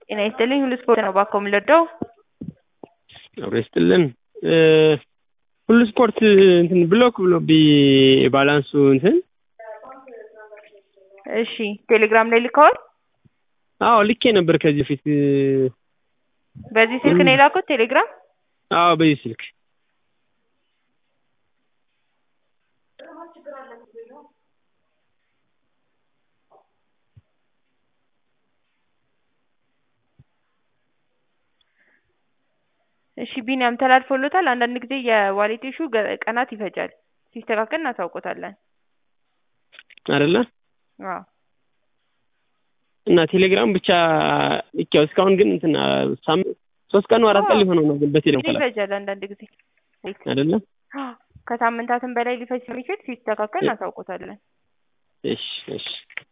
ጤና ይስጥልኝ ሁሉ ስፖርት ነው ባኮ የምልወደው። አብሮ ይስጥልን ሁሉ ስፖርት እንትን ብሎክ ብሎብኝ ባላንሱ እንትን እሺ ቴሌግራም ላይ ልከዋል? አዎ ልኬ ነበር ከዚህ በፊት። በዚህ ስልክ ነው የላኩት ቴሌግራም? አዎ በዚህ ስልክ። እሺ ቢኒያም ተላልፎሎታል። አንዳንድ ጊዜ የዋሌት ኢሹ ቀናት ይፈጃል። ሲስተካከል እናሳውቆታለን። አይደለ? አዎ እና ቴሌግራም ብቻ ልኬው እስካሁን ግን እንትን 3 ቀን 4 ቀን ሊሆነው ነው ግን በቴሌግራም ይፈጃል አንዳንድ ጊዜ አይደለ? ከሳምንታትም በላይ ሊፈጅ ስለሚችል ሲስተካከል እናሳውቆታለን። እሺ እሺ